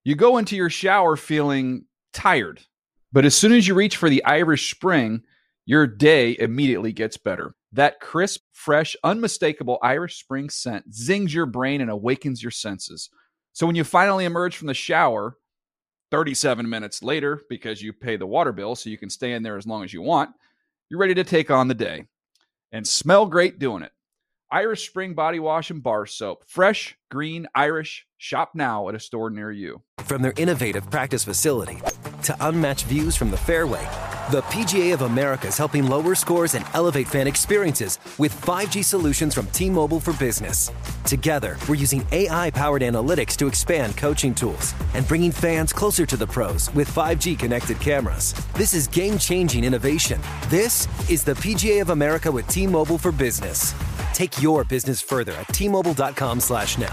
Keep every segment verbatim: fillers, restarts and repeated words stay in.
You go into your shower feeling tired, but as soon as you reach for the Irish Spring, your day immediately gets better. That crisp, fresh, unmistakable Irish Spring scent zings your brain and awakens your senses. So when you finally emerge from the shower, thirty-seven minutes later, because you pay the water bill so you can stay in there as long as you want, you're ready to take on the day and smell great doing it. Irish Spring Body Wash and Bar Soap. Fresh, green, Irish. Shop now at a store near you. From their innovative practice facility to unmatched views from the fairway, the P G A of America is helping lower scores and elevate fan experiences with five G solutions from T-Mobile for Business. Together, we're using A I-powered analytics to expand coaching tools and bringing fans closer to the pros with five G connected cameras. This is game-changing innovation. This is the P G A of America with T-Mobile for Business. Take your business further at T-Mobile.com slash now.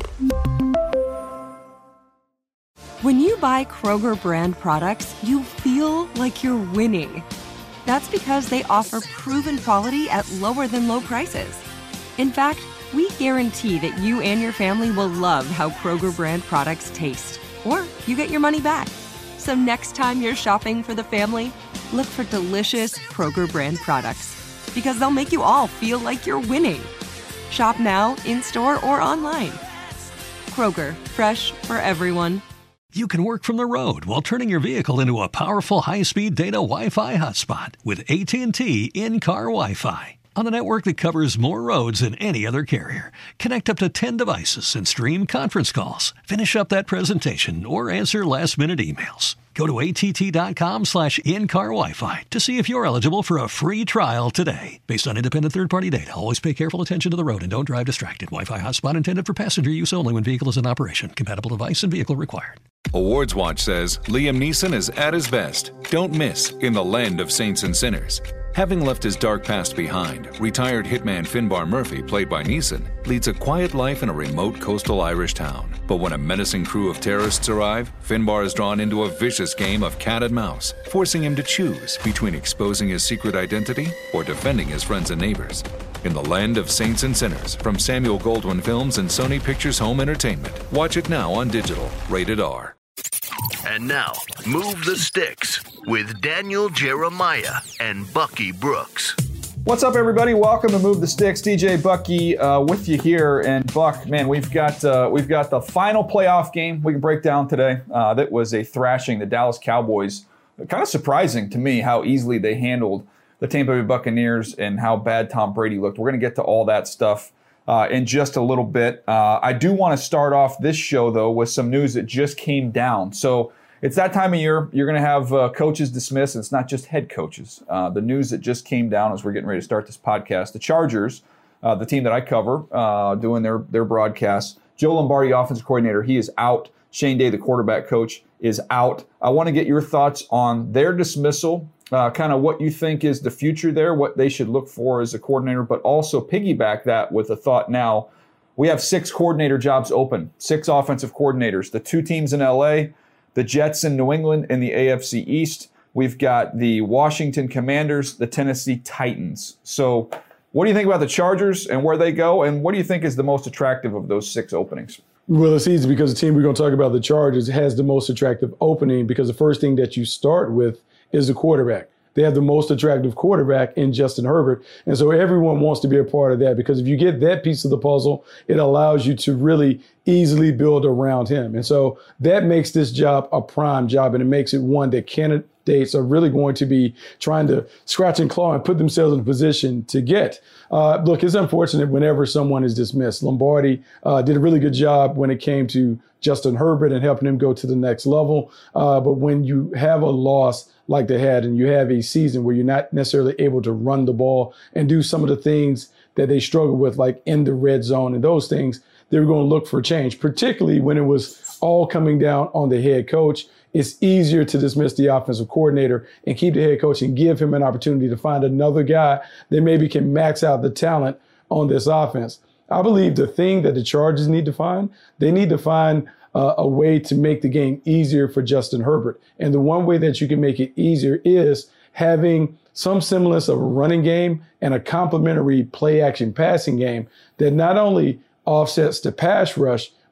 When you buy Kroger brand products, you feel like you're winning. That's because they offer proven quality at lower than low prices. In fact, we guarantee that you and your family will love how Kroger brand products taste, or you get your money back. So next time you're shopping for the family, look for delicious Kroger brand products, because they'll make you all feel like you're winning. Shop now, in-store, or online. Kroger, fresh for everyone. You can work from the road while turning your vehicle into a powerful high-speed data Wi-Fi hotspot with A T and T in-car Wi-Fi. On a network that covers more roads than any other carrier. Connect up to ten devices and stream conference calls. Finish up that presentation or answer last-minute emails. Go to att.com slash in-car Wi-Fi to see if you're eligible for a free trial today. Based on independent third-party data, always pay careful attention to the road and don't drive distracted. Wi-Fi hotspot intended for passenger use only when vehicle is in operation. Compatible device and vehicle required. Awards Watch says Liam Neeson is at his best. Don't miss In the Land of Saints and Sinners. Having left his dark past behind, retired hitman Finbar Murphy, played by Neeson, leads a quiet life in a remote coastal Irish town. But when a menacing crew of terrorists arrive, Finbar is drawn into a vicious game of cat and mouse, forcing him to choose between exposing his secret identity or defending his friends and neighbors. In the Land of Saints and Sinners, from Samuel Goldwyn Films and Sony Pictures Home Entertainment. Watch it now on digital. Rated R. And now, Move the Sticks with Daniel Jeremiah and Bucky Brooks. What's up, everybody? Welcome to Move the Sticks. D J Bucky uh, with you here, and Buck, man, we've got uh, we've got the final playoff game we can break down today. Uh, that was a thrashing. The Dallas Cowboys. Kind of surprising to me how easily they handled the Tampa Bay Buccaneers and how bad Tom Brady looked. We're going to get to all that stuff uh, in just a little bit. Uh, I do want to start off this show, though, with some news that just came down. So it's that time of year. You're going to have uh, coaches dismissed. And it's not just head coaches. Uh, the news that just came down as we're getting ready to start this podcast, the Chargers, uh, the team that I cover, uh, doing their, their broadcasts, Joe Lombardi, offensive coordinator, he is out. Shane Day, the quarterback coach, is out. I want to get your thoughts on their dismissal, uh, kind of what you think is the future there, what they should look for as a coordinator, but also piggyback that with a thought now. We have six coordinator jobs open, six offensive coordinators, the two teams in L A, the Jets in New England in the A F C East. We've got the Washington Commanders, the Tennessee Titans. So what do you think about the Chargers and where they go? And what do you think is the most attractive of those six openings? Well, it's easy because the team we're going to talk about, the Chargers, has the most attractive opening because the first thing that you start with is the quarterback. They have the most attractive quarterback in Justin Herbert. And so everyone wants to be a part of that because if you get that piece of the puzzle, it allows you to really easily build around him. And so that makes this job a prime job, and it makes it one that candidates are really going to be trying to scratch and claw and put themselves in a position to get. Uh, look, it's unfortunate whenever someone is dismissed. Lombardi uh, did a really good job when it came to Justin Herbert and helping him go to the next level. Uh, but when you have a loss like they had and you have a season where you're not necessarily able to run the ball and do some of the things that they struggle with, like in the red zone and those things, they were going to look for change, particularly when it was all coming down on the head coach. It's easier to dismiss the offensive coordinator and keep the head coach and give him an opportunity to find another guy that maybe can max out the talent on this offense. I believe the thing that the Chargers need to find, they need to find uh, a way to make the game easier for Justin Herbert. And the one way that you can make it easier is having some semblance of a running game and a complementary play action passing game that not only offsets the pass rush,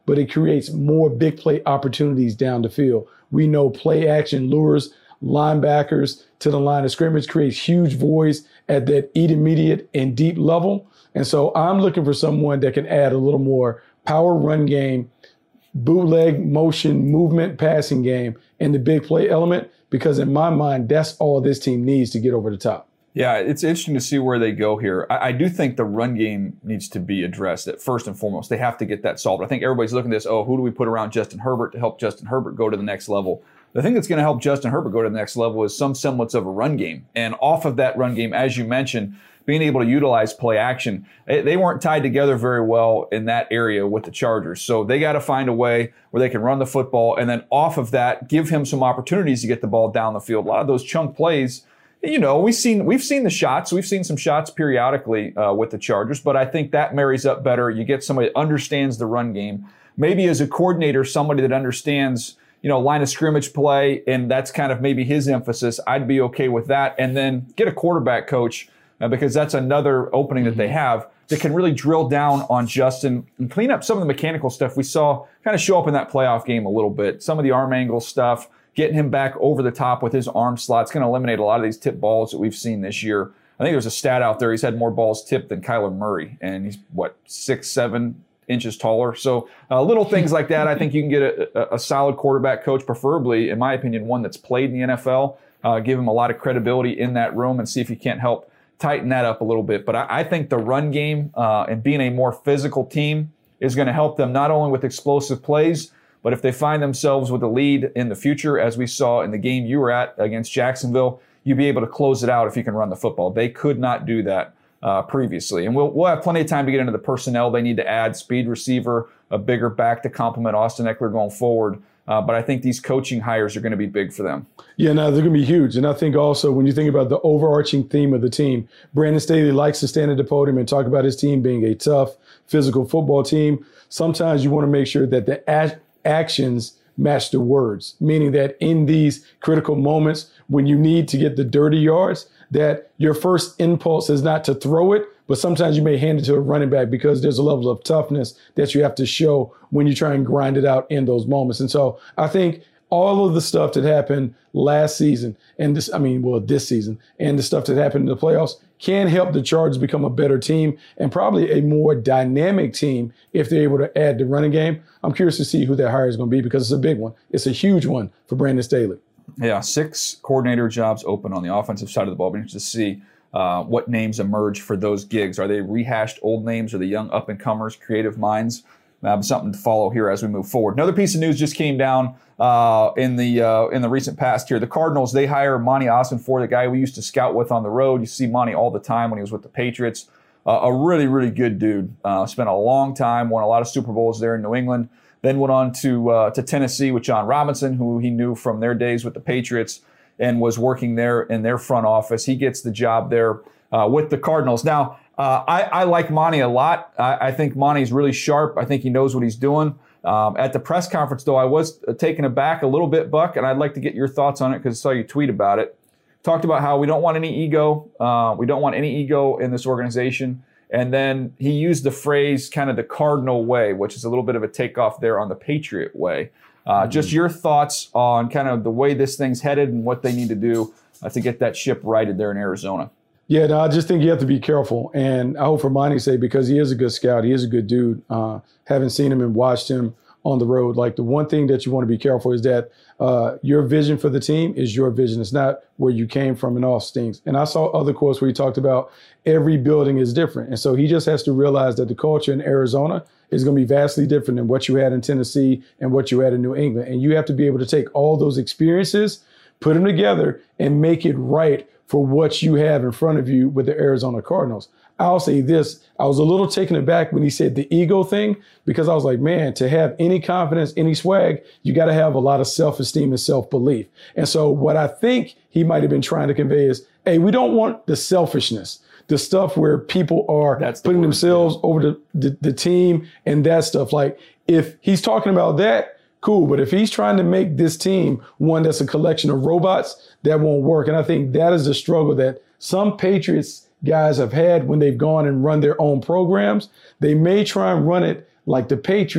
but it creates more big play opportunities down the field. We know play action lures linebackers to the line of scrimmage, creates huge voids at that intermediate and deep level. And so I'm looking for someone that can add a little more power run game, bootleg motion, movement, passing game, and the big play element, because in my mind, that's all this team needs to get over the top. Yeah, it's interesting to see where they go here. I, I do think the run game needs to be addressed at first and foremost. They have to get that solved. I think everybody's looking at this, oh, who do we put around Justin Herbert to help Justin Herbert go to the next level? The thing that's going to help Justin Herbert go to the next level is some semblance of a run game. And off of that run game, as you mentioned, being able to utilize play action, they weren't tied together very well in that area with the Chargers. So they got to find a way where they can run the football, and then off of that, give him some opportunities to get the ball down the field. A lot of those chunk plays, you know, we've seen we've seen the shots. We've seen some shots periodically uh, with the Chargers, but I think that marries up better. You get somebody that understands the run game. Maybe as a coordinator, somebody that understands, you know, line of scrimmage play, and that's kind of maybe his emphasis. I'd be okay with that. And then get a quarterback coach, uh, because that's another opening that they have that can really drill down on Justin and clean up some of the mechanical stuff we saw kind of show up in that playoff game a little bit. Some of the arm angle stuff, getting him back over the top with his arm slot. It's going to eliminate a lot of these tip balls that we've seen this year. I think there's a stat out there. He's had more balls tipped than Kyler Murray, and he's, what, six, seven inches taller. So uh, little things like that, I think you can get a, a, a solid quarterback coach, preferably, in my opinion, one that's played in the N F L. Uh, give him a lot of credibility in that room and see if you can't help tighten that up a little bit. But I, I think the run game uh, and being a more physical team is going to help them not only with explosive plays, but if they find themselves with a lead in the future, as we saw in the game you were at against Jacksonville, you'll be able to close it out if you can run the football. They could not do that uh, previously. And we'll, we'll have plenty of time to get into the personnel they need to add, speed receiver, a bigger back to complement Austin Eckler going forward. Uh, but I think these coaching hires are going to be big for them. Yeah, no, they're going to be huge. And I think also when you think about the overarching theme of the team, Brandon Staley likes to stand at the podium and talk about his team being a tough, physical football team. Sometimes you want to make sure that the a- actions match the words, meaning that in these critical moments when you need to get the dirty yards, that your first impulse is not to throw it, but sometimes you may hand it to a running back because there's a level of toughness that you have to show when you try and grind it out in those moments. And so I think all of the stuff that happened last season and this, I mean, well, this season and the stuff that happened in the playoffs can help the Chargers become a better team and probably a more dynamic team if they're able to add the running game. I'm curious to see who that hire is going to be because it's a big one. It's a huge one for Brandon Staley. Yeah, six coordinator jobs open on the offensive side of the ball. We need to see uh, what names emerge for those gigs. Are they rehashed old names or the young up-and-comers, creative minds? Uh, something to follow here as we move forward. Another piece of news just came down uh, in the uh, in the recent past here. The Cardinals, they hire Monty Ossenfort, the guy we used to scout with on the road. You see Monty all the time when he was with the Patriots. Uh, a really, really good dude. Uh, spent a long time, won a lot of Super Bowls there in New England. Then went on to uh, to Tennessee with John Robinson, who he knew from their days with the Patriots and was working there in their front office. He gets the job there uh, with the Cardinals. Now, uh, I, I like Monty a lot. I, I think Monty's really sharp. I think he knows what he's doing. Um, at the press conference, though, I was taken aback a little bit, Buck, and I'd like to get your thoughts on it because I saw you tweet about it. Talked about how we don't want any ego. Uh, we don't want any ego in this organization. And then he used the phrase kind of the Cardinal way, which is a little bit of a takeoff there on the Patriot way. Uh, mm-hmm. Just your thoughts on kind of the way this thing's headed and what they need to do uh, to get that ship righted there in Arizona. Yeah, no, I just think you have to be careful. And I hope for Monty's sake, because he is a good scout, he is a good dude. Uh, haven't seen him and watched him on the road. Like the one thing that you want to be careful is that uh, your vision for the team is your vision. It's not where you came from and all things. And I saw other quotes where he talked about every building is different. And so he just has to realize that the culture in Arizona is going to be vastly different than what you had in Tennessee and what you had in New England. And you have to be able to take all those experiences, put them together, and make it right for what you have in front of you with the Arizona Cardinals. I'll say this, I was a little taken aback when he said the ego thing, because I was like, man, to have any confidence, any swag, you got to have a lot of self-esteem and self-belief. And so what I think he might have been trying to convey is, hey, we don't want the selfishness, the stuff where people are That's putting the themselves yeah. over the, the, the team and that stuff. Like if he's talking about that, cool. But if he's trying to make this team one that's a collection of robots, that won't work. And I think that is the struggle that some Patriots guys have had when they've gone and run their own programs. They may try and run it like the Patriots,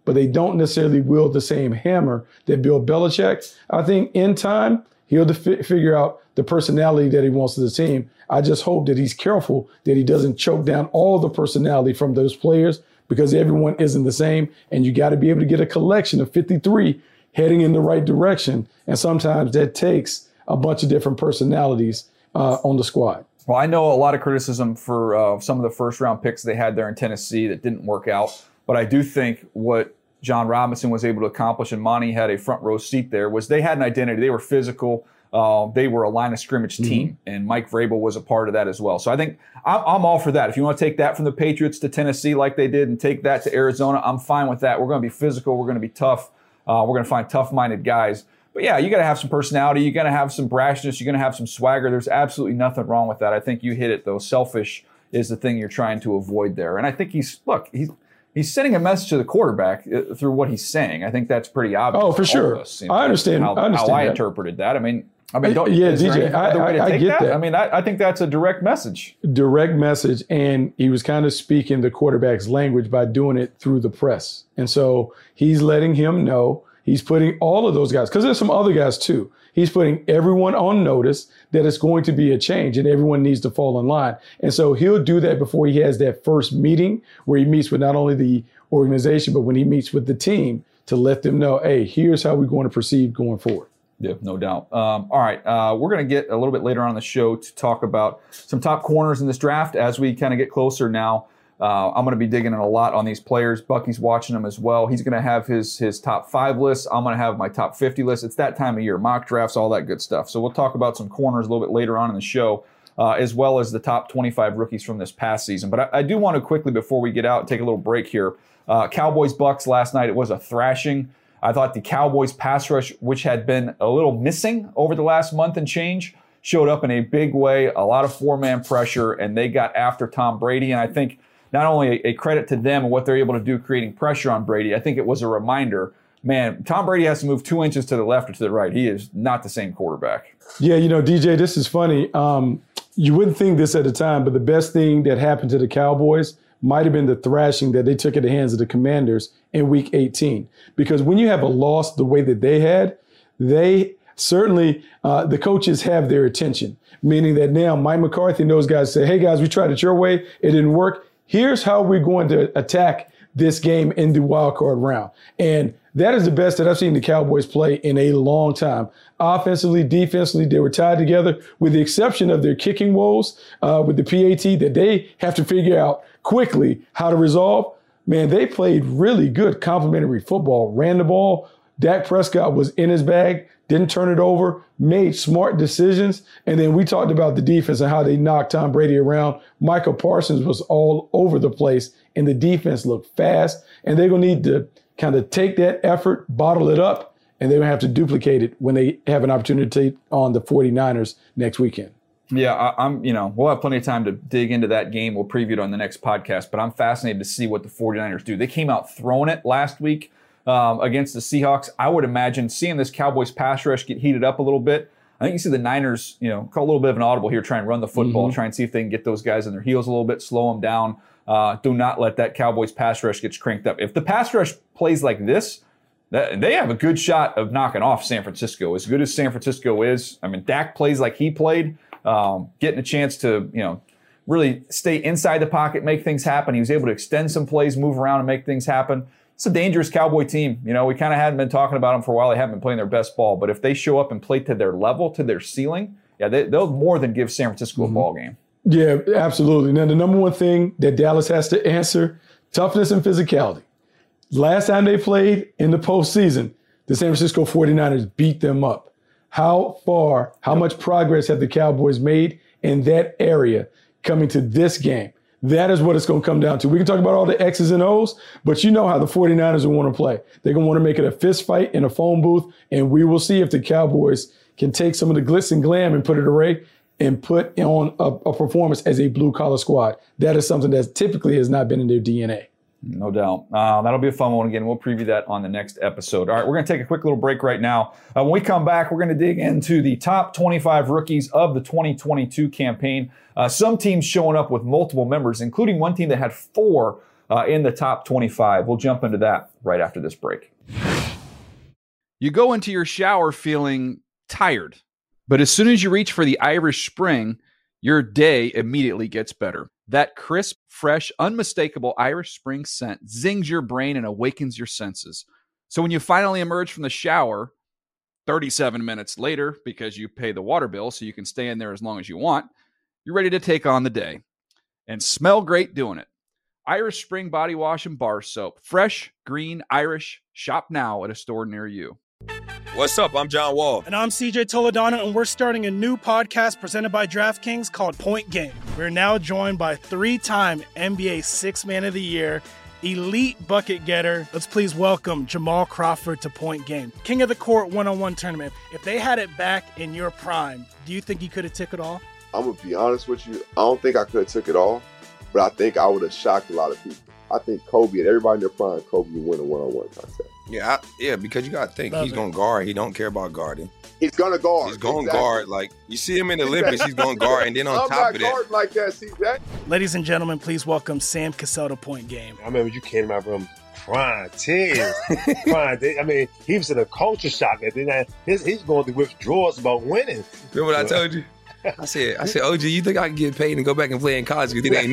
but they don't necessarily wield the same hammer that Bill Belichick. I think in time, he'll def- figure out the personality that he wants to the team. I just hope that he's careful that he doesn't choke down all the personality from those players, because everyone isn't the same, and you got to be able to get a collection of fifty-three heading in the right direction. And sometimes that takes a bunch of different personalities uh, on the squad. Well, I know a lot of criticism for uh, some of the first round picks they had there in Tennessee that didn't work out. But I do think what John Robinson was able to accomplish, and Monty had a front row seat there, was they had an identity. They were physical. Uh, they were a line of scrimmage team, mm-hmm. and Mike Vrabel was a part of that as well. So I think I'm, I'm all for that. If you want to take that from the Patriots to Tennessee like they did and take that to Arizona, I'm fine with that. We're going to be physical. We're going to be tough. Uh, we're going to find tough-minded guys. But yeah, you got to have some personality. You got to have some brashness. You're going to have some swagger. There's absolutely nothing wrong with that. I think you hit it, though. Selfish is the thing you're trying to avoid there. And I think he's, look, he's, He's sending a message to the quarterback through what he's saying. I think that's pretty obvious. Oh, for sure. Us, you know, I understand. How I, understand how I that. interpreted that. I mean, I mean, don't, yeah, is D J, there any other way to I, I, take I get that? that. I mean, I, I think that's a direct message. Direct message, and he was kind of speaking the quarterback's language by doing it through the press. And so he's letting him know, he's putting all of those guys, because there's some other guys too. He's putting everyone on notice that it's going to be a change and everyone needs to fall in line. And so he'll do that before he has that first meeting where he meets with not only the organization, but when he meets with the team to let them know, hey, here's how we're going to proceed going forward. Yeah, no doubt. Um, all right, uh, we're going to get a little bit later on in the show to talk about some top corners in this draft as we kind of get closer now. Uh, I'm going to be digging in a lot on these players. Bucky's watching them as well. He's going to have his his top five lists. I'm going to have my top fifty list. It's that time of year, mock drafts, all that good stuff. So we'll talk about some corners a little bit later on in the show, uh, as well as the top twenty-five rookies from this past season. But I, I do want to quickly, before we get out, take a little break here. Uh, Cowboys Bucks last night, it was a thrashing. I thought the Cowboys pass rush, which had been a little missing over the last month and change, showed up in a big way, a lot of four-man pressure, and they got after Tom Brady. And I think not only a, a credit to them and what they're able to do creating pressure on Brady, I think it was a reminder, man, Tom Brady has to move two inches to the left or to the right. He is not the same quarterback. Yeah, you know, D J, this is funny. Um, you wouldn't think this at the time, but the best thing that happened to the Cowboys might have been the thrashing that they took at the hands of the Commanders in week eighteen. Because when you have a loss the way that they had, they certainly, uh, the coaches have their attention, meaning that now Mike McCarthy and those guys say, hey, guys, we tried it your way. It didn't work. Here's how we're going to attack this game in the wild card round. And that is the best that I've seen the Cowboys play in a long time. Offensively, defensively, they were tied together, with the exception of their kicking woes uh, with the P A T that they have to figure out quickly how to resolve. Man, they played really good complementary football, ran the ball. Dak Prescott was in his bag, didn't turn it over, made smart decisions. And then we talked about the defense and how they knocked Tom Brady around. Michael Parsons was all over the place, and the defense looked fast. And they're going to need to kind of take that effort, bottle it up, and they're going to have to duplicate it when they have an opportunity to take on the 49ers next weekend. Yeah, I, I'm, you know, we'll have plenty of time to dig into that game. We'll preview it on the next podcast, but I'm fascinated to see what the 49ers do. They came out throwing it last week um, against the Seahawks. I would imagine seeing this Cowboys pass rush get heated up a little bit. I think you see the Niners, you know, call a little bit of an audible here, try and run the football, mm-hmm. try and see if they can get those guys on their heels a little bit, slow them down. Uh, do not let that Cowboys pass rush get cranked up. If the pass rush plays like this, that, they have a good shot of knocking off San Francisco. As good as San Francisco is, I mean, Dak plays like he played, um, getting a chance to, you know, really stay inside the pocket, make things happen. He was able to extend some plays, move around, and make things happen. It's a dangerous Cowboy team. You know, we kind of hadn't been talking about them for a while. They haven't been playing their best ball. But if they show up and play to their level, to their ceiling, yeah, they, they'll more than give San Francisco mm-hmm. a ball game. Yeah, absolutely. Now, the number one thing that Dallas has to answer, toughness and physicality. Last time they played in the postseason, the San Francisco 49ers beat them up. How far, how much progress have the Cowboys made in that area coming to this game? That is what it's going to come down to. We can talk about all the X's and O's, but you know how the 49ers will want to play. They're going to want to make it a fist fight in a phone booth, and we will see if the Cowboys can take some of the glitz and glam and put it away and put on a, a performance as a blue-collar squad. That is something that typically has not been in their D N A. No doubt. Uh, that'll be a fun one again. We'll preview that on the next episode. All right, we're going to take a quick little break right now. Uh, when we come back, we're going to dig into the top twenty-five rookies of the twenty twenty-two campaign. Uh, some teams showing up with multiple members, including one team that had four uh, in the top twenty-five. We'll jump into that right after this break. You go into your shower feeling tired, but as soon as you reach for the Irish Spring, your day immediately gets better. That crisp, fresh, unmistakable Irish Spring scent zings your brain and awakens your senses. So when you finally emerge from the shower, thirty-seven minutes later, because you pay the water bill so you can stay in there as long as you want, you're ready to take on the day and smell great doing it. Irish Spring Body Wash and Bar Soap. Fresh, green, Irish. Shop now at a store near you. What's up? I'm John Wall. And I'm C J Toledano, and we're starting a new podcast presented by DraftKings called Point Game. We're now joined by three-time N B A Sixth Man of the Year, elite bucket getter. Let's please welcome Jamal Crawford to Point Game. King of the Court one-on-one tournament. If they had it back in your prime, do you think you could have took it all? I'm going to be honest with you. I don't think I could have took it all, but I think I would have shocked a lot of people. I think Kobe and everybody in their prime, Kobe would win a one-on-one contest. Yeah, I, yeah, because you got to think, Love he's going to guard. He don't care about guarding. He's going to guard. He's going to exactly. guard. Like, you see him in the Olympics, he's going to guard. And then on I'm top of that. I'm not guarding like that, see that? Ladies and gentlemen, please welcome Sam Cassell to Point Game. I remember you came out from prime ten. prime, I mean, he was in a culture shock. And then his, he's going through withdrawals about winning. Remember what I told you? I said, I said, O G, you think I can get paid and go back and play in college because it ain't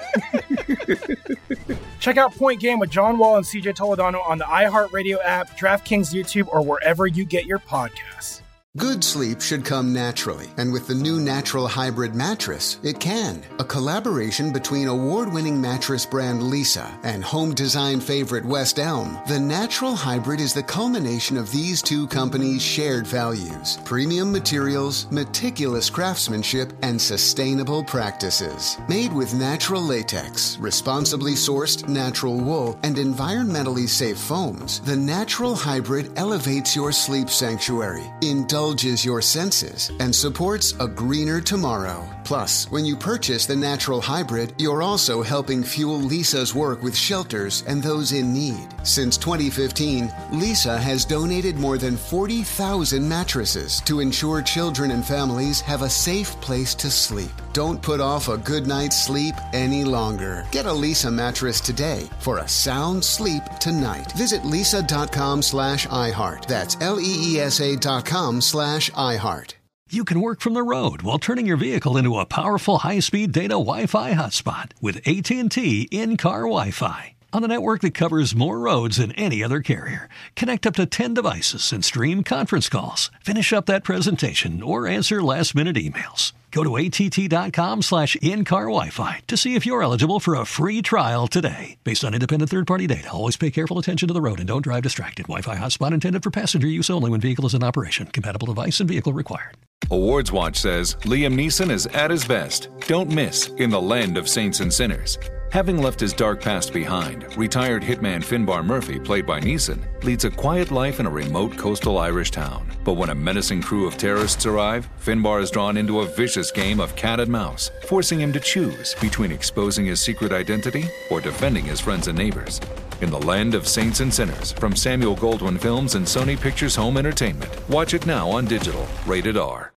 it? Check out Point Game with John Wall and C J Toledano on the iHeartRadio app, DraftKings YouTube, or wherever you get your podcasts. Good sleep should come naturally, and with the new Natural Hybrid mattress, it can. A collaboration between award-winning mattress brand Leesa and home design favorite West Elm, the Natural Hybrid is the culmination of these two companies' shared values: premium materials, meticulous craftsmanship, and sustainable practices. Made with natural latex, responsibly sourced natural wool, and environmentally safe foams, the Natural Hybrid elevates your sleep sanctuary, indulges your senses, and supports a greener tomorrow. Plus, when you purchase the Natural Hybrid, you're also helping fuel Leesa's work with shelters and those in need. Since twenty fifteen, Leesa has donated more than forty thousand mattresses to ensure children and families have a safe place to sleep. Don't put off a good night's sleep any longer. Get a Leesa mattress today for a sound sleep tonight. Visit leesa.com slash iHeart. That's L-E-E-S-A dot com slash iHeart. You can work from the road while turning your vehicle into a powerful high-speed data Wi-Fi hotspot with A T and T in-car Wi-Fi. On a network that covers more roads than any other carrier. Connect up to ten devices and stream conference calls. Finish up that presentation or answer last-minute emails. Go to att.com slash in-car Wi-Fi to see if you're eligible for a free trial today. Based on independent third-party data, always pay careful attention to the road and don't drive distracted. Wi-Fi hotspot intended for passenger use only when vehicle is in operation. Compatible device and vehicle required. Awards Watch says Liam Neeson is at his best. Don't miss in the land of saints and sinners. Having left his dark past behind, retired hitman Finbar Murphy, played by Neeson, leads a quiet life in a remote coastal Irish town. But when a menacing crew of terrorists arrive, Finbar is drawn into a vicious game of cat and mouse, forcing him to choose between exposing his secret identity or defending his friends and neighbors. In the land of saints and sinners, from Samuel Goldwyn Films and Sony Pictures Home Entertainment. Watch it now on digital. Rated R.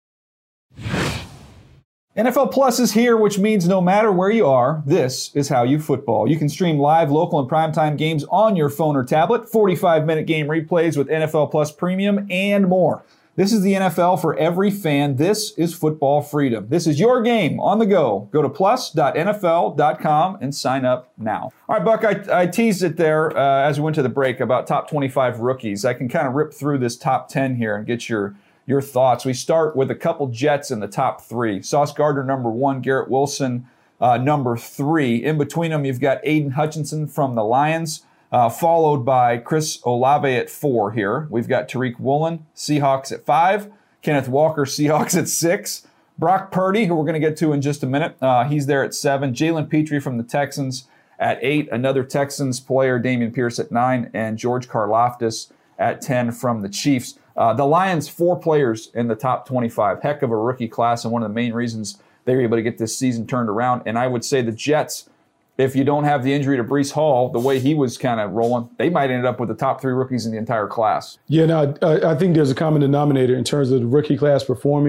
N F L Plus is here, which means no matter where you are, this is how you football. You can stream live, local, and primetime games on your phone or tablet, forty-five minute game replays with N F L Plus Premium, and more. This is the N F L for every fan. This is football freedom. This is your game on the go. Go to plus dot N F L dot com and sign up now. All right, Buck, I, I teased it there uh, as we went to the break about top twenty-five rookies. I can kind of rip through this top ten here and get your Your thoughts. We start with a couple Jets in the top three. Sauce Gardner, number one. Garrett Wilson, uh, number three. In between them, you've got Aiden Hutchinson from the Lions, uh, followed by Chris Olave at four here. We've got Tariq Woolen, Seahawks at five. Kenneth Walker, Seahawks at six. Brock Purdy, who we're going to get to in just a minute, uh, he's there at seven. Jalen Petrie from the Texans at eight. Another Texans player, Dameon Pierce, at nine. And George Karlaftis at ten from the Chiefs. Uh, the Lions, four players in the top twenty-five. Heck of a rookie class, and one of the main reasons they were able to get this season turned around. And I would say the Jets, if you don't have the injury to Breece Hall, the way he was kind of rolling, they might end up with the top three rookies in the entire class. Yeah, no, I, I think there's a common denominator in terms of the rookie class performing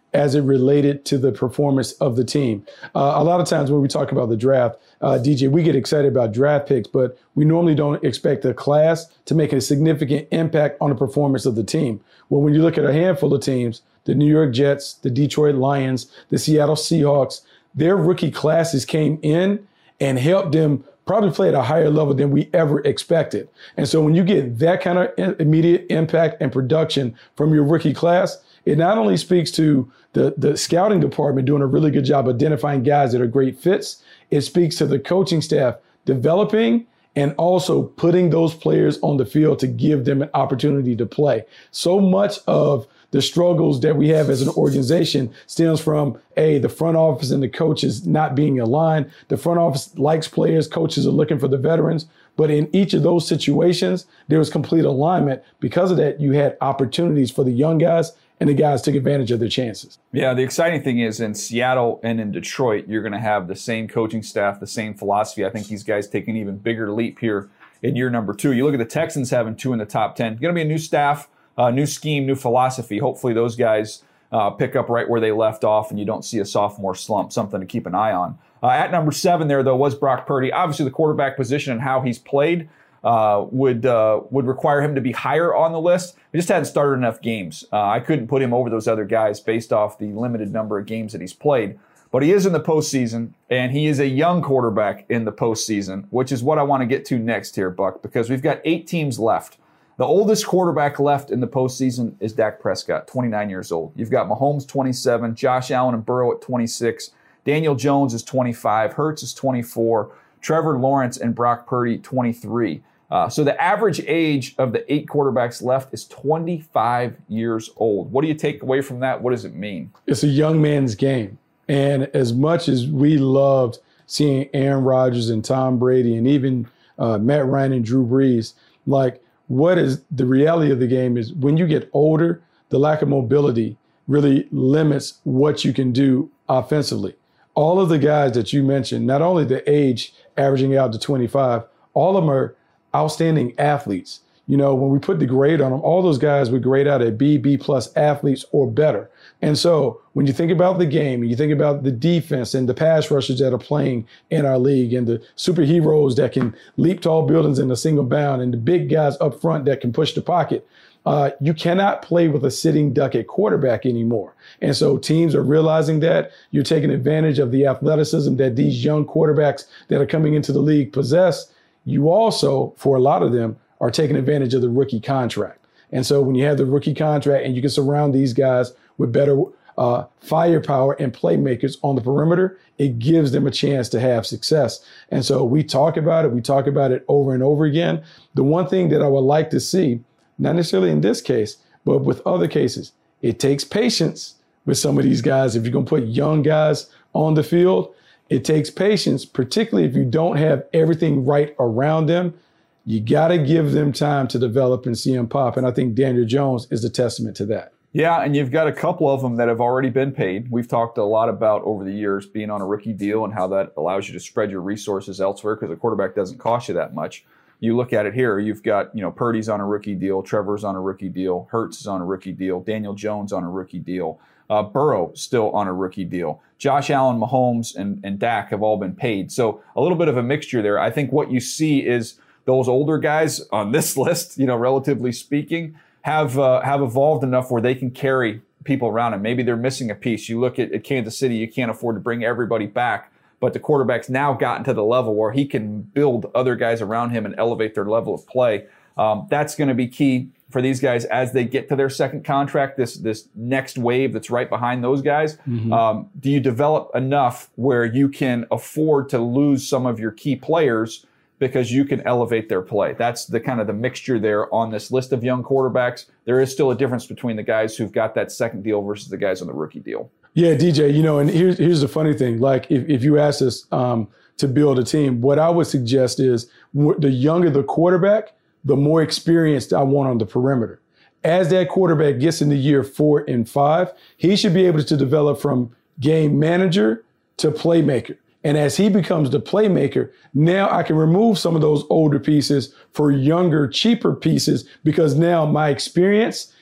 as it related to the performance of the team. Uh, a lot of times when we talk about the draft, uh, D J, we get excited about draft picks, but we normally don't expect a class to make a significant impact on the performance of the team. Well, when you look at a handful of teams, the New York Jets, the Detroit Lions, the Seattle Seahawks, their rookie classes came in and helped them probably play at a higher level than we ever expected. And so when you get that kind of immediate impact and production from your rookie class, it not only speaks to the, the scouting department doing a really good job identifying guys that are great fits, it speaks to the coaching staff developing and also putting those players on the field to give them an opportunity to play. So much of the struggles that we have as an organization stems from, A, the front office and the coaches not being aligned. The front office likes players, coaches are looking for the veterans. But in each of those situations, there was complete alignment. Because of that, you had opportunities for the young guys, and the guys took advantage of their chances. Yeah, the exciting thing is in Seattle and in Detroit, you're going to have the same coaching staff, the same philosophy. I think these guys take an even bigger leap here in year number two. You look at the Texans having two in the top ten. Going to be a new staff. Uh, new scheme, new philosophy. Hopefully those guys uh, pick up right where they left off and you don't see a sophomore slump, something to keep an eye on. Uh, at number seven there, though, was Brock Purdy. Obviously, the quarterback position and how he's played uh, would uh, would require him to be higher on the list. He just hadn't started enough games. Uh, I couldn't put him over those other guys based off the limited number of games that he's played. But he is in the postseason, and he is a young quarterback in the postseason, which is what I want to get to next here, Buck, because we've got eight teams left. The oldest quarterback left in the postseason is Dak Prescott, twenty-nine years old. You've got Mahomes, twenty-seven, Josh Allen and Burrow at twenty-six, Daniel Jones is twenty-five, Hurts is twenty-four, Trevor Lawrence and Brock Purdy, twenty-three. Uh, so the average age of the eight quarterbacks left is twenty-five years old. What do you take away from that? What does it mean? It's a young man's game. And as much as we loved seeing Aaron Rodgers and Tom Brady and even uh, Matt Ryan and Drew Brees, like, what is the reality of the game is when you get older, the lack of mobility really limits what you can do offensively. All of the guys that you mentioned, not only the age averaging out to twenty-five, all of them are outstanding athletes. You know, when we put the grade on them, all those guys would grade out at B, B plus athletes or better. And so when you think about the game and you think about the defense and the pass rushers that are playing in our league and the superheroes that can leap tall buildings in a single bound and the big guys up front that can push the pocket, uh, you cannot play with a sitting duck at quarterback anymore. And so teams are realizing that. You're taking advantage of the athleticism that these young quarterbacks that are coming into the league possess. You also, for a lot of them, are taking advantage of the rookie contract. And so when you have the rookie contract and you can surround these guys with better uh, firepower and playmakers on the perimeter, it gives them a chance to have success. And so we talk about it. We talk about it over and over again. The one thing that I would like to see, not necessarily in this case, but with other cases, it takes patience with some of these guys. If you're going to put young guys on the field, it takes patience, particularly if you don't have everything right around them. You got to give them time to develop and see them pop. And I think Daniel Jones is a testament to that. Yeah, and you've got a couple of them that have already been paid. We've talked a lot about over the years being on a rookie deal and how that allows you to spread your resources elsewhere because a quarterback doesn't cost you that much. You look at it here, you've got, you know, Purdy's on a rookie deal, Trevor's on a rookie deal, Hurts is on a rookie deal, Daniel Jones on a rookie deal, uh, Burrow still on a rookie deal. Josh Allen, Mahomes, and, and Dak have all been paid. So a little bit of a mixture there. I think what you see is those older guys on this list, you know, relatively speaking, have uh, have evolved enough where they can carry people around them. Maybe they're missing a piece. You look at, at Kansas City, you can't afford to bring everybody back, but the quarterback's now gotten to the level where he can build other guys around him and elevate their level of play. Um, that's going to be key for these guys as they get to their second contract, this this next wave that's right behind those guys. Mm-hmm. Um, do you develop enough where you can afford to lose some of your key players because you can elevate their play? That's the kind of the mixture there on this list of young quarterbacks. There is still a difference between the guys who've got that second deal versus the guys on the rookie deal. Yeah, D J, you know, and here's here's the funny thing. Like, if, if you ask us um, to build a team, what I would suggest is the younger the quarterback, the more experienced I want on the perimeter. As that quarterback gets into year four and five, he should be able to develop from game manager to playmaker. And as he becomes the playmaker, now I can remove some of those older pieces for younger, cheaper pieces because now my experience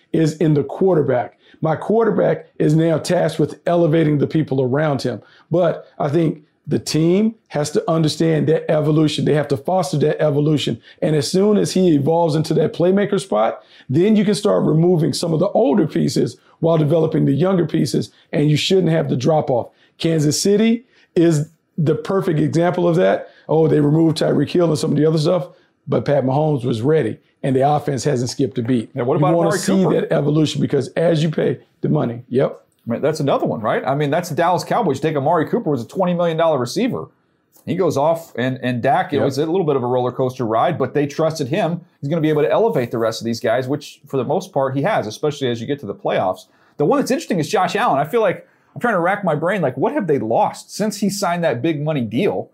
is in the quarterback. My quarterback is now tasked with elevating the people around him. But I think the team has to understand that evolution. They have to foster that evolution. And as soon as he evolves into that playmaker spot, then you can start removing some of the older pieces while developing the younger pieces, and you shouldn't have the drop off. Kansas City is the perfect example of that. Oh, they removed Tyreek Hill and some of the other stuff, but Pat Mahomes was ready, and the offense hasn't skipped a beat. Now, what about you want Amari to see Cooper? that evolution, because as you pay the money, yep. I mean, that's another one, right? I mean, that's the Dallas Cowboys. Take Amari Cooper was a twenty million dollars receiver. He goes off, and, and Dak, you know, Yep. it's a little bit of a roller coaster ride, but they trusted him. He's going to be able to elevate the rest of these guys, which for the most part he has, especially as you get to the playoffs. The one that's interesting is Josh Allen. I feel like I'm trying to rack my brain, like, what have they lost since he signed that big money deal?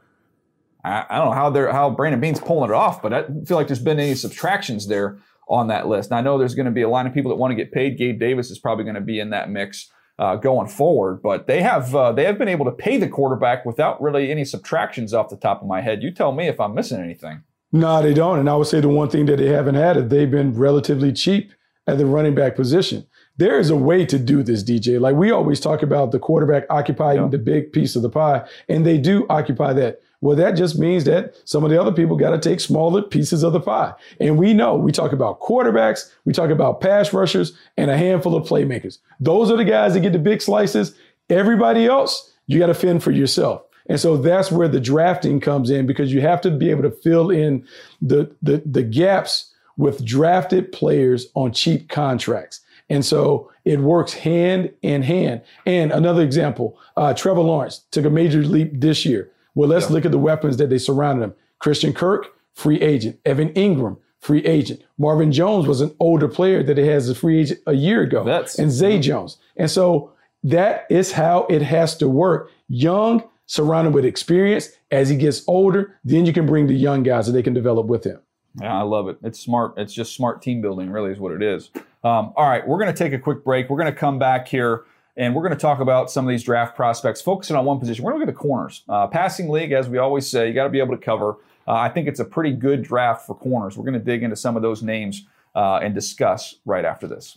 I, I don't know how they're how Brandon Beane's pulling it off, but I don't feel like there's been any subtractions there on that list. And I know there's going to be a line of people that want to get paid. Gabe Davis is probably going to be in that mix uh, going forward, but they have uh, they have been able to pay the quarterback without really any subtractions off the top of my head. You tell me if I'm missing anything. No, they don't. And I would say the one thing that they haven't had is they've been relatively cheap at the running back position. There is a way to do this, D J. Like we always talk about the quarterback occupying Yeah. the big piece of the pie, and they do occupy that. Well, that just means that some of the other people got to take smaller pieces of the pie. And we know, we talk about quarterbacks, we talk about pass rushers, and a handful of playmakers. Those are the guys that get the big slices. Everybody else, you got to fend for yourself. And so that's where the drafting comes in, because you have to be able to fill in the, the, the gaps with drafted players on cheap contracts. And so it works hand in hand. And another example, uh, Trevor Lawrence took a major leap this year. Well, let's yeah. look at the weapons that they surrounded him. Christian Kirk, free agent. Evan Ingram, free agent. Marvin Jones was an older player that he has a free agent a year ago. That's, and Zay mm-hmm. Jones. And so that is how it has to work. Young, surrounded with experience. As he gets older, then you can bring the young guys that they can develop with him. Yeah, I love it. It's smart. It's just smart team building, really, is what it is. Um, all right, we're going to take a quick break. We're going to come back here, and we're going to talk about some of these draft prospects, focusing on one position. We're going to look at the corners. Uh, passing league, as we always say, you got to be able to cover. Uh, I think it's a pretty good draft for corners. We're going to dig into some of those names uh, and discuss right after this.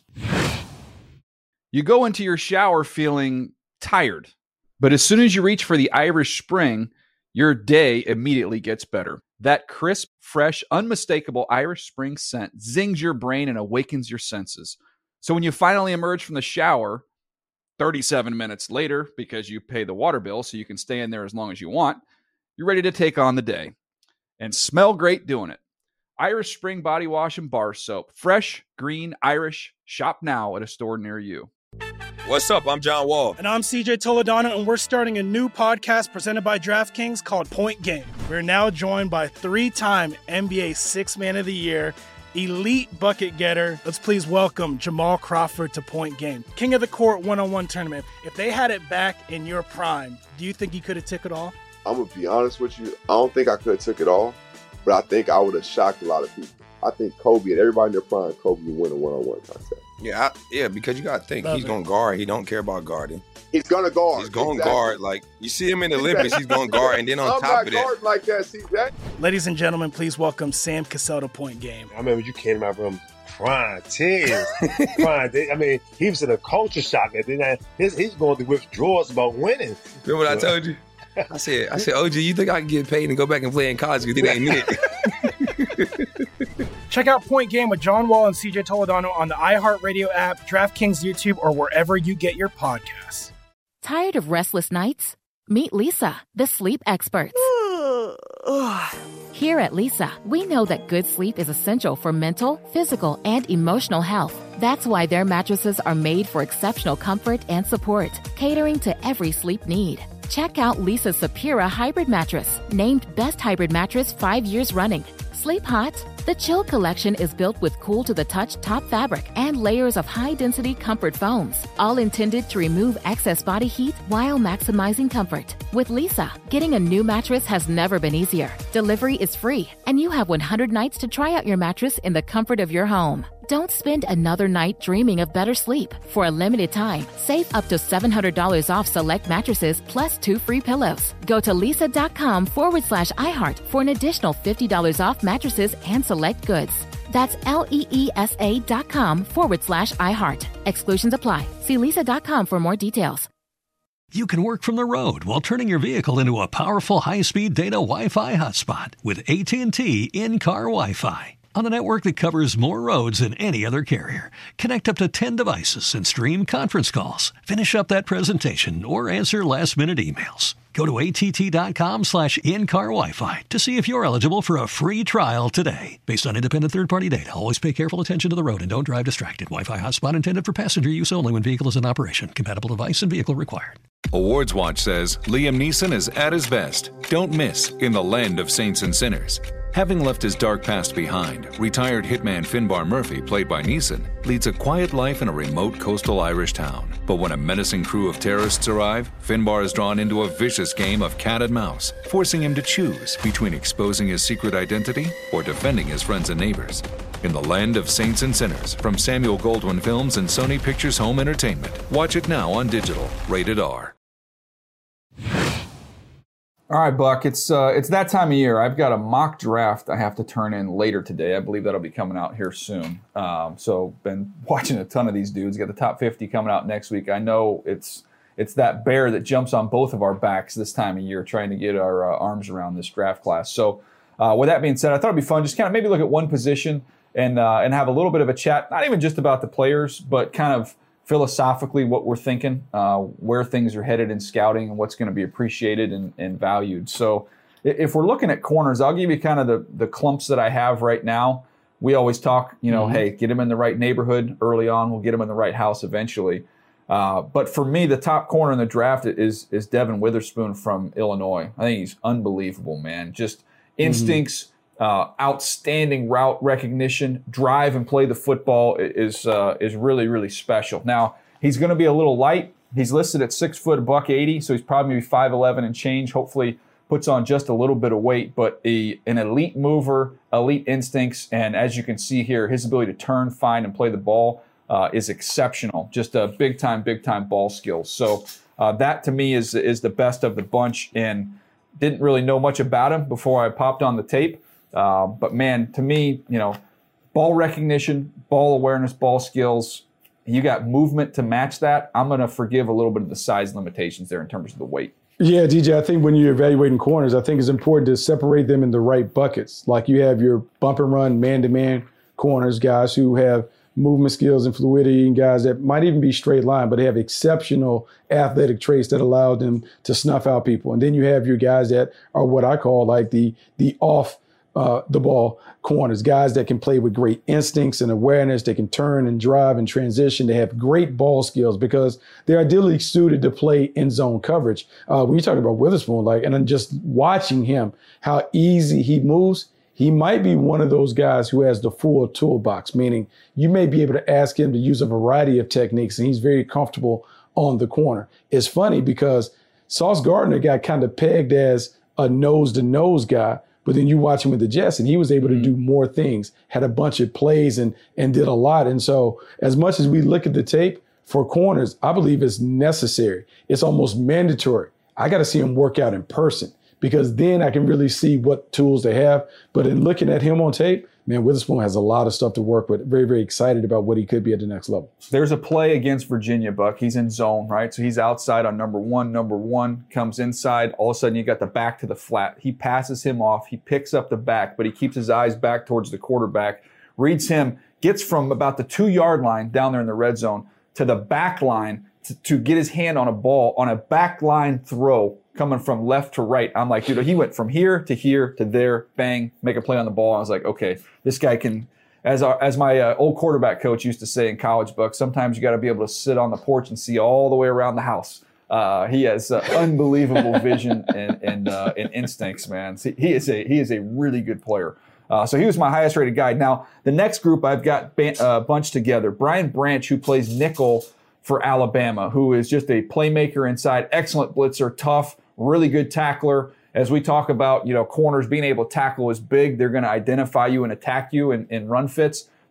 You go into your shower feeling tired, but as soon as you reach for the Irish Spring, your day immediately gets better. That crisp, fresh, unmistakable Irish Spring scent zings your brain and awakens your senses. So when you finally emerge from the shower, thirty-seven minutes later, because you pay the water bill so you can stay in there as long as you want, you're ready to take on the day. And smell great doing it. Irish Spring Body Wash and Bar Soap. Fresh, green, Irish. Shop now at a store near you. What's up? I'm John Wall. And I'm C J Toledano, and we're starting a new podcast presented by DraftKings called Point Game. We're now joined by three-time N B A Sixth Man of the Year, elite bucket getter. Let's please welcome Jamal Crawford to Point Game. King of the Court one-on-one tournament. If they had it back in your prime, do you think you could have took it all? I'm going to be honest with you. I don't think I could have took it all, but I think I would have shocked a lot of people. I think Kobe and everybody in their prime, Kobe would win a one-on-one contest. Yeah, I, yeah, because you got to think, Love he's it. going to guard. He don't care about guarding. He's going to guard. He's going to exactly. guard. Like, you see him in the Olympics, he's going to guard. And then on I'm top not of that, guarding like that, see that? Ladies and gentlemen, please welcome Sam Cassell to Point Game. I remember you came in my room crying, tears, crying. I mean, he was in a culture shock. And then I, his, he's going through withdrawals about winning. remember what I told you? I said, I said, O G, you think I can get paid and go back and play in college because it ain't it? Check out Point Game with John Wall and C J Toledano on the iHeartRadio app, DraftKings YouTube, or wherever you get your podcasts. Tired of restless nights? Meet Lisa, the sleep experts. Here at Lisa, we know that good sleep is essential for mental, physical, and emotional health. That's why their mattresses are made for exceptional comfort and support, catering to every sleep need. Check out Lisa's Sapira Hybrid Mattress, named Best Hybrid Mattress five years running. Sleep hot? The Chill Collection is built with cool-to-the-touch top fabric and layers of high-density comfort foams, all intended to remove excess body heat while maximizing comfort. With Lisa, getting a new mattress has never been easier. Delivery is free, and you have one hundred nights to try out your mattress in the comfort of your home. Don't spend another night dreaming of better sleep. For a limited time, save up to seven hundred dollars off select mattresses plus two free pillows. Go to leesa.com forward slash iHeart for an additional fifty dollars off mattresses and select goods. That's L-E-E-S-A dot com forward slash iHeart. Exclusions apply. See leesa dot com for more details. You can work from the road while turning your vehicle into a powerful high-speed data Wi-Fi hotspot with A T and T in-car Wi-Fi. On a network that covers more roads than any other carrier. Connect up to ten devices and stream conference calls. Finish up that presentation or answer last-minute emails. Go to att.com slash in-car Wi-Fi to see if you're eligible for a free trial today. Based on independent third-party data, always pay careful attention to the road and don't drive distracted. Wi-Fi hotspot intended for passenger use only when vehicle is in operation. Compatible device and vehicle required. Awards Watch says Liam Neeson is at his best. Don't miss In the Land of Saints and Sinners. Having left his dark past behind, retired hitman Finbar Murphy, played by Neeson, leads a quiet life in a remote coastal Irish town. But when a menacing crew of terrorists arrive, Finbar is drawn into a vicious game of cat and mouse, forcing him to choose between exposing his secret identity or defending his friends and neighbors. In the Land of Saints and Sinners, from Samuel Goldwyn Films and Sony Pictures Home Entertainment. Watch it now on digital. Rated R. All right, Buck, it's uh, it's that time of year. I've got a mock draft I have to turn in later today. I believe that'll be coming out here soon. Um, so been watching a ton of these dudes. Got the top fifty coming out next week. I know it's it's that bear that jumps on both of our backs this time of year, trying to get our uh, arms around this draft class. So uh, with that being said, I thought it'd be fun just kind of maybe look at one position and uh, and have a little bit of a chat, not even just about the players, but kind of philosophically what we're thinking, uh, where things are headed in scouting and what's going to be appreciated and, and valued. So if we're looking at corners, I'll give you kind of the, the clumps that I have right now. We always talk, you know, mm-hmm. hey, get them in the right neighborhood early on. We'll get them in the right house eventually. Uh, but for me, the top corner in the draft is is Devin Witherspoon from Illinois. I think he's unbelievable, man. Just instincts, mm-hmm. Uh, outstanding route recognition, drive and play the football is uh, is really, really special. Now, he's going to be a little light. He's listed at six foot, a buck eighty, so he's probably maybe five eleven and change. Hopefully puts on just a little bit of weight, but a, an elite mover, elite instincts, and as you can see here, his ability to turn, find, and play the ball uh, is exceptional. Just a big-time, big-time ball skills. So uh, that, to me, is, is the best of the bunch, and didn't really know much about him before I popped on the tape. Uh, but man, to me, you know, ball recognition, ball awareness, ball skills, you got movement to match that. I'm going to forgive a little bit of the size limitations there in terms of the weight. Yeah, D J, I think when you're evaluating corners, I think it's important to separate them in the right buckets. Like you have your bump and run, man-to-man corners, guys who have movement skills and fluidity, and guys that might even be straight line, but they have exceptional athletic traits that allow them to snuff out people. And then you have your guys that are what I call like the the off Uh, the ball corners, guys that can play with great instincts and awareness. They can turn and drive and transition. They have great ball skills because they're ideally suited to play in zone coverage. Uh, when you talk about Witherspoon, like, and then just watching him, how easy he moves, he might be one of those guys who has the full toolbox, meaning you may be able to ask him to use a variety of techniques, and he's very comfortable on the corner. It's funny because Sauce Gardner got kind of pegged as a nose-to-nose guy, but then you watch him with the Jets, and he was able to do more things, had a bunch of plays, and and did a lot. And so as much as we look at the tape for corners, I believe it's necessary. It's almost mandatory. I got to see him work out in person because then I can really see what tools they have. But in looking at him on tape, man, Witherspoon has a lot of stuff to work with. Very, very excited about what he could be at the next level. There's a play against Virginia, Buck. He's in zone, right? So he's outside on number one. Number one comes inside. All of a sudden, you got the back to the flat. He passes him off. He picks up the back, but he keeps his eyes back towards the quarterback, reads him, gets from about the two-yard line down there in the red zone to the back line to, to get his hand on a ball on a back line throw coming from left to right. I'm like, dude, he went from here to here to there, bang, make a play on the ball. I was like, okay, this guy can, as our, as my uh, old quarterback coach used to say in college, Buck, sometimes you got to be able to sit on the porch and see all the way around the house. Uh, he has uh, unbelievable vision and and, uh, and instincts, man. So he is a he is a really good player. Uh, so he was my highest rated guy. Now the next group I've got ban- uh, bunched together. Brian Branch, who plays nickel for Alabama, who is just a playmaker inside, excellent blitzer, tough, really good tackler. As we talk about, you know, corners being able to tackle is big. They're going to identify you and attack you in, in run fits.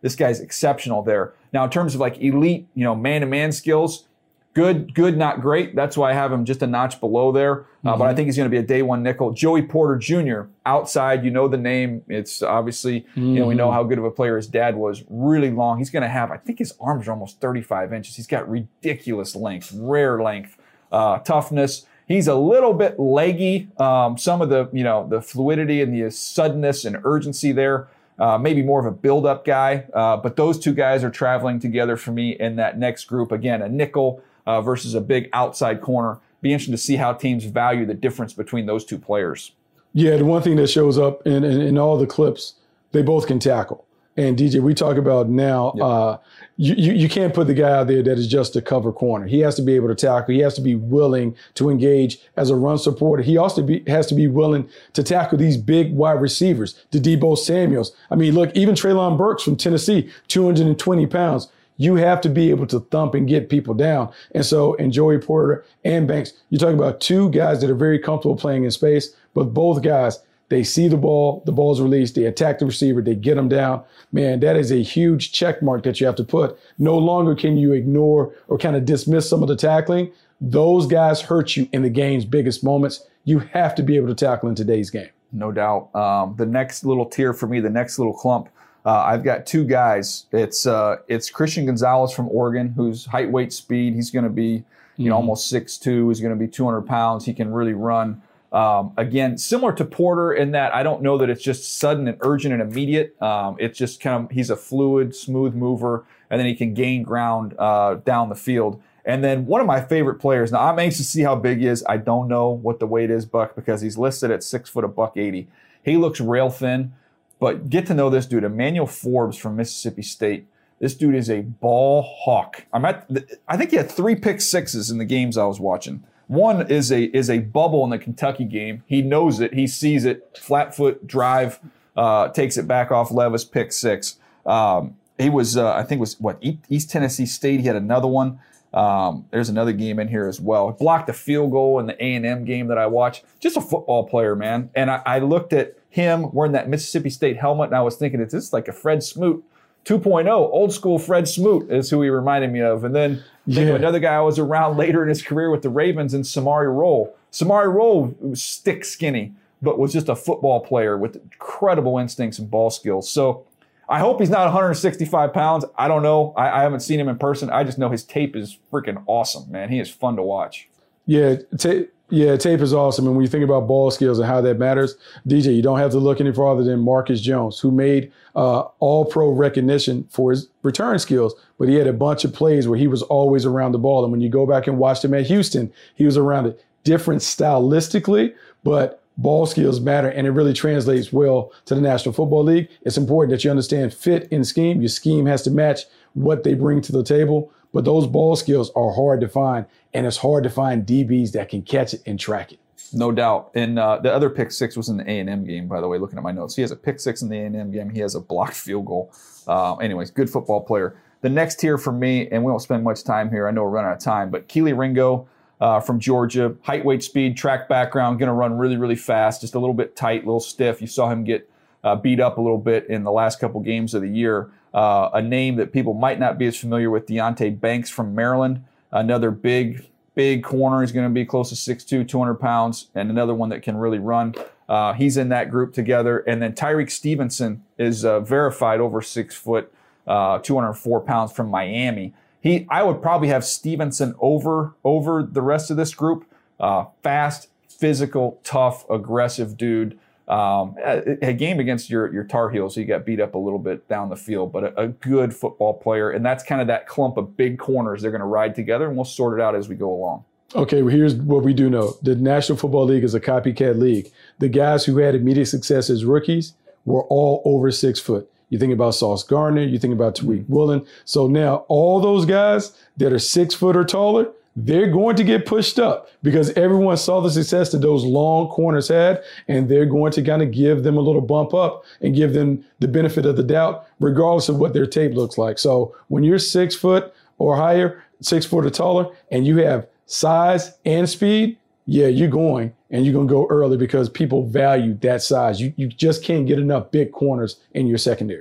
This guy's exceptional there. Now, in terms of like elite, you know, man-to-man skills, good, good, not great. That's why I have him just a notch below there. Uh, mm-hmm. But I think he's going to be a day one nickel. Joey Porter Junior, outside, you know the name. It's obviously, mm-hmm. you know, we know how good of a player his dad was. Really long. He's going to have, I think his arms are almost thirty-five inches. He's got ridiculous length, rare length, uh, toughness. He's a little bit leggy. Um, some of the, you know, the fluidity and the suddenness and urgency there. Uh, maybe more of a build-up guy. Uh, but those two guys are traveling together for me in that next group. Again, a nickel uh, versus a big outside corner. Be interesting to see how teams value the difference between those two players. Yeah, the one thing that shows up in, in, in all the clips, they both can tackle. And D J, we talk about now, yep. uh, you, you, you can't put the guy out there that is just a cover corner. He has to be able to tackle. He has to be willing to engage as a run supporter. He also be, has to be willing to tackle these big wide receivers, the Deebo Samuels. I mean, look, even Treylon Burks from Tennessee, two hundred twenty pounds. You have to be able to thump and get people down. And so, in Joey Porter and Banks, you're talking about two guys that are very comfortable playing in space, but both guys, they see the ball, the ball's released, they attack the receiver, they get them down. Man, that is a huge check mark that you have to put. No longer can you ignore or kind of dismiss some of the tackling. Those guys hurt you in the game's biggest moments. You have to be able to tackle in today's game. No doubt. Um, the next little tier for me, the next little clump, uh, I've got two guys. It's uh, it's Christian Gonzalez from Oregon, who's height, weight, speed. He's going to be, you mm-hmm. know, almost six two. He's going to be two hundred pounds. He can really run. Um, again, similar to Porter in that I don't know that it's just sudden and urgent and immediate. Um, it's just kind of, he's a fluid, smooth mover, and then he can gain ground uh, down the field. And then one of my favorite players, now I'm anxious to see how big he is. I don't know what the weight is, Buck, because he's listed at six foot, a buck eighty. He looks rail thin, but get to know this dude, Emmanuel Forbes from Mississippi State. This dude is a ball hawk. I'm at, I think he had three pick sixes in the games I was watching. One is a is a bubble in the Kentucky game. He knows it. He sees it. Flat foot drive, uh, takes it back off Levis, pick six. Um, he was, uh, I think it was, what, East Tennessee State. He had another one. Um, there's another game in here as well. Blocked a field goal in the A and M game that I watched. Just a football player, man. And I, I looked at him wearing that Mississippi State helmet, and I was thinking, it's this like a Fred Smoot two point oh. Old school Fred Smoot is who he reminded me of. And then think yeah. of another guy I was around later in his career with the Ravens and Samari Rolle. Samari Rolle was stick skinny, but was just a football player with incredible instincts and ball skills. So I hope he's not one hundred sixty-five pounds. I don't know. I, I haven't seen him in person. I just know his tape is freaking awesome, man. He is fun to watch. Yeah, ta- yeah, tape is awesome. And when you think about ball skills and how that matters, D J, you don't have to look any farther than Marcus Jones, who made uh, all-pro recognition for his return skills, but he had a bunch of plays where he was always around the ball. And when you go back and watch him at Houston, he was around it. Different stylistically, but ball skills matter, and it really translates well to the National Football League. It's important that you understand fit in scheme. Your scheme has to match what they bring to the table, but those ball skills are hard to find, and it's hard to find D Bs that can catch it and track it. No doubt. And uh, the other pick six was in the A and M game, by the way, looking at my notes. He has a pick six in the A and M game. He has a blocked field goal. Uh, anyways, good football player. The next tier for me, and we won't spend much time here. I know we're running out of time, but Keely Ringo, Uh, from Georgia, height, weight, speed, track background, going to run really, really fast, just a little bit tight, a little stiff. You saw him get uh, beat up a little bit in the last couple games of the year. Uh, a name that people might not be as familiar with, Deonte Banks from Maryland, another big, big corner. He's going to be close to six two, two hundred pounds, and another one that can really run. Uh, he's in that group together. And then Tyreek Stevenson is uh, verified over six foot, uh, two hundred four pounds from Miami. He, I would probably have Stevenson over over the rest of this group. Uh, fast, physical, tough, aggressive dude. Um, a, a game against your your Tar Heels, he got beat up a little bit down the field, but a, a good football player. And that's kind of that clump of big corners they're going to ride together, and we'll sort it out as we go along. Okay, well, here's what we do know. The National Football League is a copycat league. The guys who had immediate success as rookies were all over six foot. You think about Sauce Gardner, you think about Tariq Woolen. So now all those guys that are six foot or taller, they're going to get pushed up because everyone saw the success that those long corners had, and they're going to kind of give them a little bump up and give them the benefit of the doubt, regardless of what their tape looks like. So when you're six foot or higher, six foot or taller, and you have size and speed, yeah, you're going, and you're going to go early because people value that size. You you just can't get enough big corners in your secondary.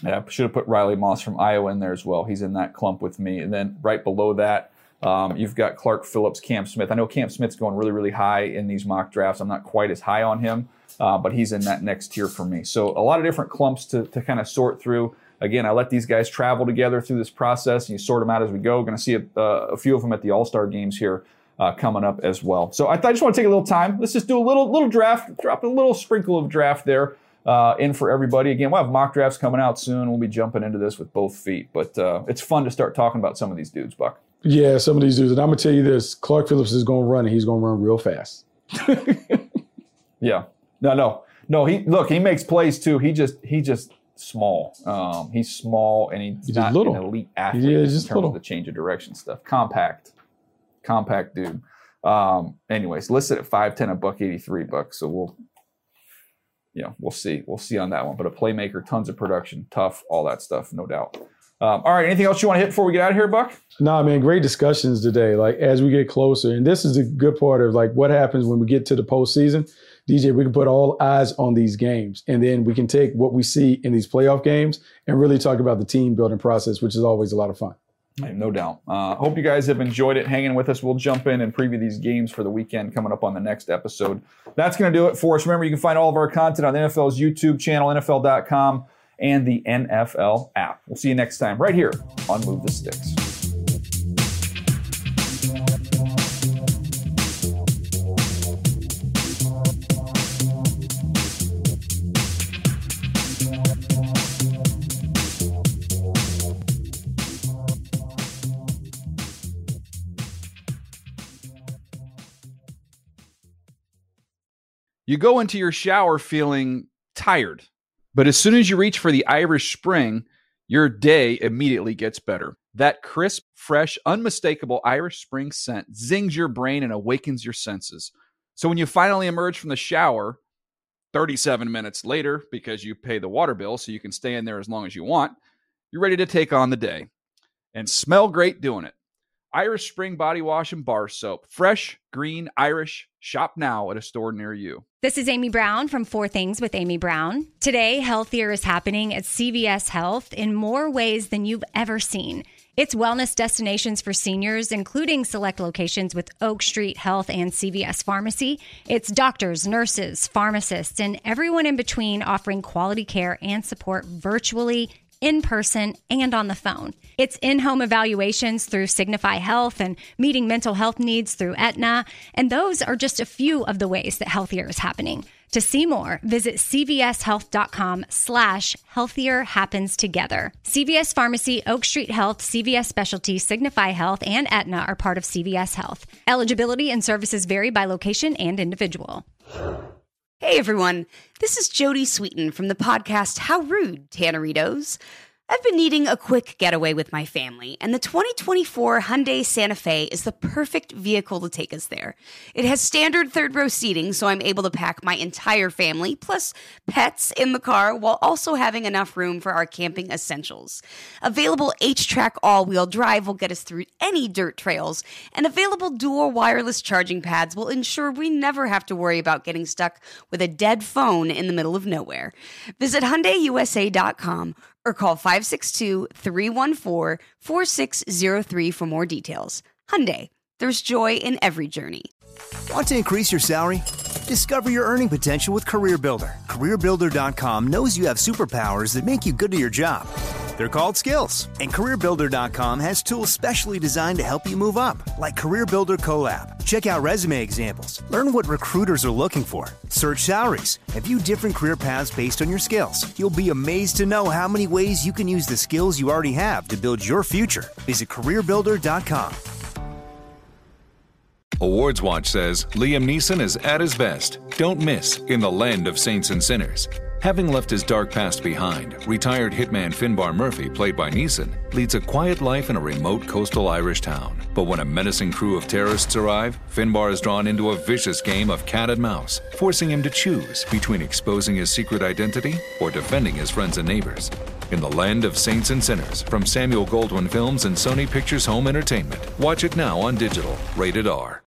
Yeah, should have put Riley Moss from Iowa in there as well. He's in that clump with me. And then right below that, um, you've got Clark Phillips, Cam Smith. I know Cam Smith's going really, really high in these mock drafts. I'm not quite as high on him, uh, but he's in that next tier for me. So a lot of different clumps to, to kind of sort through. Again, I let these guys travel together through this process, and you sort them out as we go. Going to see a, uh, a few of them at the All-Star games here uh, coming up as well. So I, th- I just want to take a little time. Let's just do a little little draft, drop a little sprinkle of draft there. Uh, in for everybody. Again, we'll have mock drafts coming out soon. We'll be jumping into this with both feet. But uh, it's fun to start talking about some of these dudes, Buck. Yeah, some of these dudes. And I'm going to tell you this. Clark Phillips is going to run, and he's going to run real fast. yeah. No, no. No, he look, he makes plays, too. He just he just small. Um, he's small, and he's, he's not little. An elite athlete yeah, in terms little. of the change of direction stuff. Compact. Compact dude. Um, anyways, listed at five ten, a buck eighty-three bucks. So we'll Yeah, we'll see. We'll see on that one. But a playmaker, tons of production, tough, all that stuff, no doubt. Um, all right, anything else you want to hit before we get out of here, Buck? Nah, man, great discussions today. Like, as we get closer, and this is the good part of, like, what happens when we get to the postseason. D J, we can put all eyes on these games, and then we can take what we see in these playoff games and really talk about the team-building process, which is always a lot of fun. No doubt. Uh, hope you guys have enjoyed it, hanging with us. We'll jump in and preview these games for the weekend coming up on the next episode. That's going to do it for us. Remember, you can find all of our content on the N F L's YouTube channel, N F L dot com, and the N F L app. We'll see you next time right here on Move the Sticks. You go into your shower feeling tired, but as soon as you reach for the Irish Spring, your day immediately gets better. That crisp, fresh, unmistakable Irish Spring scent zings your brain and awakens your senses. So when you finally emerge from the shower, thirty-seven minutes later, because you pay the water bill so you can stay in there as long as you want, you're ready to take on the day and smell great doing it. Irish Spring Body Wash and Bar Soap. Fresh, green, Irish. Shop now at a store near you. This is Amy Brown from Four Things with Amy Brown. Today, healthier is happening at C V S Health in more ways than you've ever seen. It's wellness destinations for seniors, including select locations with Oak Street Health and C V S Pharmacy. It's doctors, nurses, pharmacists, and everyone in between offering quality care and support virtually, in person, and on the phone. It's in-home evaluations through Signify Health and meeting mental health needs through Aetna. And those are just a few of the ways that healthier is happening. To see more, visit cvshealth.com slash healthier happens together. C V S Pharmacy, Oak Street Health, C V S Specialty, Signify Health, and Aetna are part of C V S Health. Eligibility and services vary by location and individual. Hey everyone, this is Jody Sweeten from the podcast How Rude, Tanneritos. I've been needing a quick getaway with my family, and the twenty twenty-four Hyundai Santa Fe is the perfect vehicle to take us there. It has standard third-row seating, so I'm able to pack my entire family, plus pets, in the car, while also having enough room for our camping essentials. Available H-Track all-wheel drive will get us through any dirt trails, and available dual wireless charging pads will ensure we never have to worry about getting stuck with a dead phone in the middle of nowhere. Visit Hyundai U S A dot com or call five six two, three one four, four six zero three for more details. Hyundai, there's joy in every journey. Want to increase your salary? Discover your earning potential with CareerBuilder. CareerBuilder dot com knows you have superpowers that make you good at your job. They're called skills, and CareerBuilder dot com has tools specially designed to help you move up, like CareerBuilder Collab. Check out resume examples, learn what recruiters are looking for, search salaries, and view different career paths based on your skills. You'll be amazed to know how many ways you can use the skills you already have to build your future. Visit CareerBuilder dot com. Awards Watch says Liam Neeson is at his best. Don't miss in the land of saints and sinners. Having left his dark past behind, retired hitman Finbar Murphy, played by Neeson, leads a quiet life in a remote coastal Irish town. But when a menacing crew of terrorists arrive, Finbar is drawn into a vicious game of cat and mouse, forcing him to choose between exposing his secret identity or defending his friends and neighbors. In the land of saints and sinners, from Samuel Goldwyn Films and Sony Pictures Home Entertainment. Watch it now on digital, rated R.